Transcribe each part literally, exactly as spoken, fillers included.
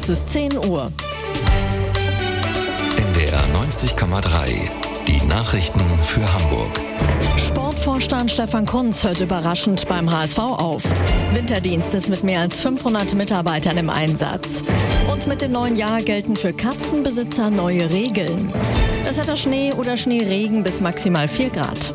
Es ist zehn Uhr. N D R neunzig Komma drei. Die Nachrichten für Hamburg. Sportvorstand Stefan Kunz hört überraschend beim H S V auf. Winterdienst ist mit mehr als fünfhundert Mitarbeitern im Einsatz. Und mit dem neuen Jahr gelten für Katzenbesitzer neue Regeln. Das Wetter Schnee oder Schneeregen bis maximal vier Grad.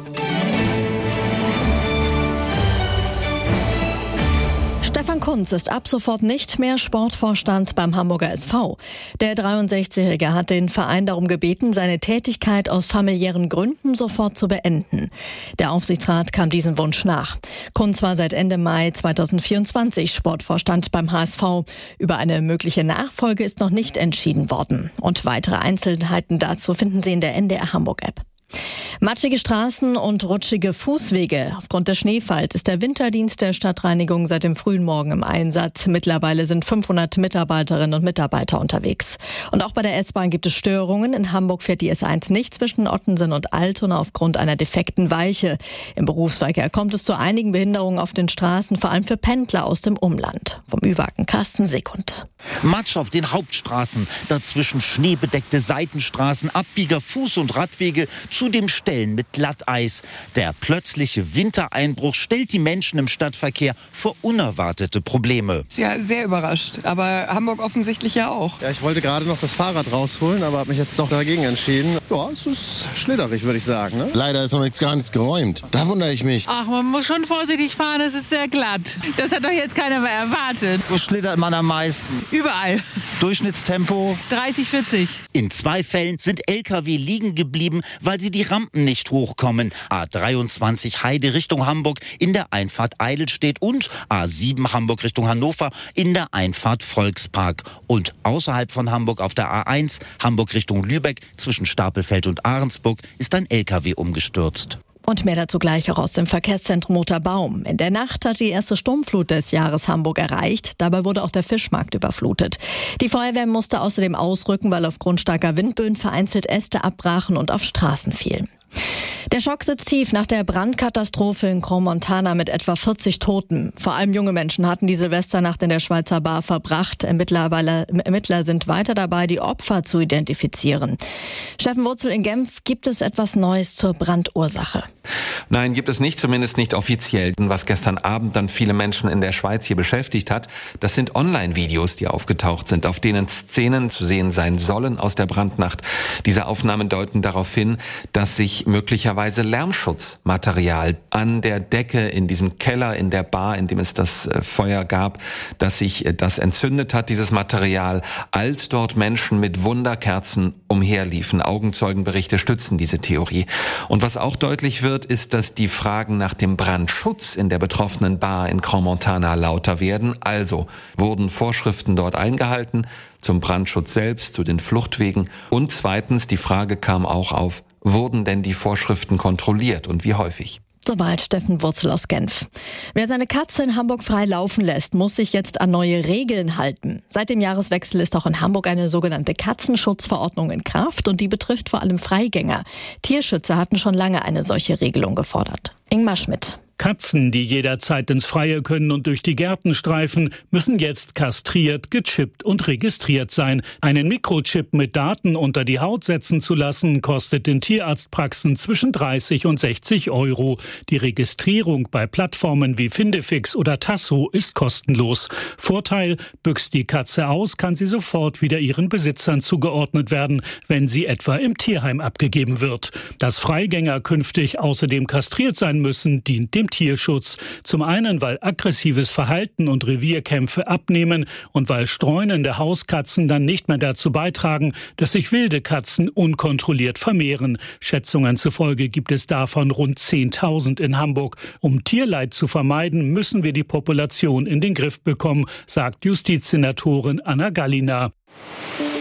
Stefan Kunz ist ab sofort nicht mehr Sportvorstand beim Hamburger S V. Der dreiundsechzigjährige hat den Verein darum gebeten, seine Tätigkeit aus familiären Gründen sofort zu beenden. Der Aufsichtsrat kam diesem Wunsch nach. Kunz war seit Ende Mai zweitausendvierundzwanzig Sportvorstand beim H S V. Über eine mögliche Nachfolge ist noch nicht entschieden worden. Und weitere Einzelheiten dazu finden Sie in der N D R Hamburg-App. Matschige Straßen und rutschige Fußwege. Aufgrund des Schneefalls ist der Winterdienst der Stadtreinigung seit dem frühen Morgen im Einsatz. Mittlerweile sind fünfhundert Mitarbeiterinnen und Mitarbeiter unterwegs. Und auch bei der S-Bahn gibt es Störungen. In Hamburg fährt die S eins nicht zwischen Ottensen und Altona aufgrund einer defekten Weiche. Im Berufsverkehr kommt es zu einigen Behinderungen auf den Straßen, vor allem für Pendler aus dem Umland. Vom Ü-Wagen Carsten Sekund. Matsch auf den Hauptstraßen, dazwischen schneebedeckte Seitenstraßen, Abbieger, Fuß- und Radwege, zudem Stellen mit Glatteis. Der plötzliche Wintereinbruch stellt die Menschen im Stadtverkehr vor unerwartete Probleme. Ja, sehr überrascht, aber Hamburg offensichtlich ja auch. Ja, ich wollte gerade noch das Fahrrad rausholen, aber habe mich jetzt doch dagegen entschieden. Ja, es ist schlitterig, würde ich sagen. Ne? Leider ist noch nichts, gar nichts geräumt. Da wundere ich mich. Ach, man muss schon vorsichtig fahren, es ist sehr glatt. Das hat doch jetzt keiner mehr erwartet. Wo schlittert man am meisten? Überall. Durchschnittstempo? dreißig, vierzig. In zwei Fällen sind L K W liegen geblieben, weil sie die Rampen nicht hochkommen. A dreiundzwanzig Heide Richtung Hamburg in der Einfahrt Eidelstedt und A sieben Hamburg Richtung Hannover in der Einfahrt Volkspark. Und außerhalb von Hamburg auf der A eins Hamburg Richtung Lübeck zwischen Stapelfeld und Ahrensburg ist ein L K W umgestürzt. Und mehr dazu gleich auch aus dem Verkehrszentrum Mutterbaum. In der Nacht hat die erste Sturmflut des Jahres Hamburg erreicht. Dabei wurde auch der Fischmarkt überflutet. Die Feuerwehr musste außerdem ausrücken, weil aufgrund starker Windböen vereinzelt Äste abbrachen und auf Straßen fielen. Der Schock sitzt tief nach der Brandkatastrophe in Crans-Montana mit etwa vierzig Toten. Vor allem junge Menschen hatten die Silvesternacht in der Schweizer Bar verbracht. Ermittler, Ermittler sind weiter dabei, die Opfer zu identifizieren. Steffen Wurzel in Genf, gibt es etwas Neues zur Brandursache? Nein, gibt es nicht, zumindest nicht offiziell. Was gestern Abend dann viele Menschen in der Schweiz hier beschäftigt hat, das sind Online-Videos, die aufgetaucht sind, auf denen Szenen zu sehen sein sollen aus der Brandnacht. Diese Aufnahmen deuten darauf hin, dass sich möglicherweise Lärmschutzmaterial an der Decke in diesem Keller in der Bar, in dem es das äh, Feuer gab, dass sich äh, das entzündet hat, dieses Material, als dort Menschen mit Wunderkerzen umherliefen. Augenzeugenberichte stützen diese Theorie. Und was auch deutlich wird, ist, dass die Fragen nach dem Brandschutz in der betroffenen Bar in Crans-Montana lauter werden. Also wurden Vorschriften dort eingehalten zum Brandschutz selbst, zu den Fluchtwegen. Und zweitens, die Frage kam auch auf, wurden denn die Vorschriften kontrolliert und wie häufig? Soweit Steffen Wurzel aus Genf. Wer seine Katze in Hamburg frei laufen lässt, muss sich jetzt an neue Regeln halten. Seit dem Jahreswechsel ist auch in Hamburg eine sogenannte Katzenschutzverordnung in Kraft und die betrifft vor allem Freigänger. Tierschützer hatten schon lange eine solche Regelung gefordert. Ingmar Schmidt. Katzen, die jederzeit ins Freie können und durch die Gärten streifen, müssen jetzt kastriert, gechippt und registriert sein. Einen Mikrochip mit Daten unter die Haut setzen zu lassen, kostet in Tierarztpraxen zwischen dreißig und sechzig Euro. Die Registrierung bei Plattformen wie Findefix oder Tasso ist kostenlos. Vorteil: büchst die Katze aus, kann sie sofort wieder ihren Besitzern zugeordnet werden, wenn sie etwa im Tierheim abgegeben wird. Dass Freigänger künftig außerdem kastriert sein müssen, dient dem Tierschutz. Zum einen, weil aggressives Verhalten und Revierkämpfe abnehmen und weil streunende Hauskatzen dann nicht mehr dazu beitragen, dass sich wilde Katzen unkontrolliert vermehren. Schätzungen zufolge gibt es davon rund zehntausend in Hamburg. Um Tierleid zu vermeiden, müssen wir die Population in den Griff bekommen, sagt Justizsenatorin Anna Gallina.